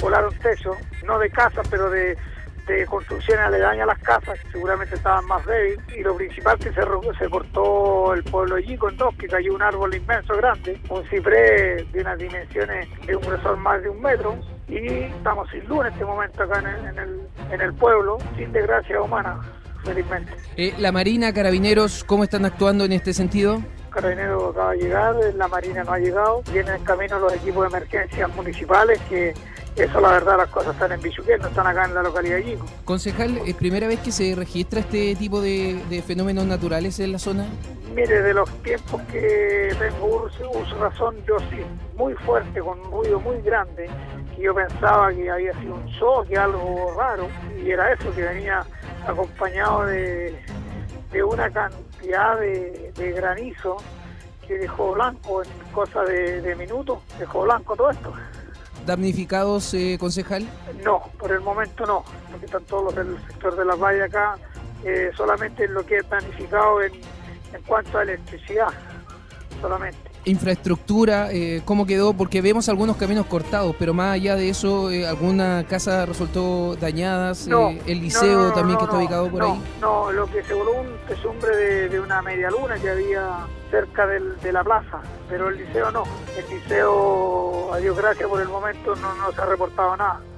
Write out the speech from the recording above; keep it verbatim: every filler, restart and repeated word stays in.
volaron techos, no de casas, pero de, de construcciones aledañas a las casas, que seguramente estaban más débiles, y lo principal que se, se cortó el pueblo de Yico en dos, que cayó un árbol inmenso grande, un ciprés de unas dimensiones de un grosor más de un metro, y estamos sin luz en este momento acá en el, en el, en el pueblo, sin desgracia humana, felizmente. Eh, ¿La Marina, Carabineros, cómo están actuando en este sentido? Carabineros acaba de llegar, la Marina no ha llegado, vienen en camino los equipos de emergencias municipales, que eso la verdad las cosas están en Bichuquén, no están acá en la localidad de Yico. Concejal, ¿es primera vez que se registra este tipo de, de fenómenos naturales en la zona? Mire, de los tiempos que tengo uso, uso razón, yo sí, muy fuerte, con un ruido muy grande, que yo pensaba que había sido un choque, algo raro, y era eso, que venía acompañado de, de una cantidad de, de granizo que dejó blanco en cosa de, de minutos, dejó blanco todo esto. ¿Damnificados, eh, concejal? No, por el momento no, porque están todos los del sector de la playa acá, eh, solamente lo que es damnificado en, en cuanto a electricidad, solamente. Infraestructura, eh, ¿cómo quedó? Porque vemos algunos caminos cortados, pero más allá de eso, eh, ¿alguna casa resultó dañada? No, eh, ¿El liceo no, no, no, también no, que está no, ubicado por no, ahí? No, lo que se voló un tesumbre de, de una media luna que había cerca del, de la plaza, pero el liceo no. El liceo, a Dios gracias, por el momento no, no se ha reportado nada.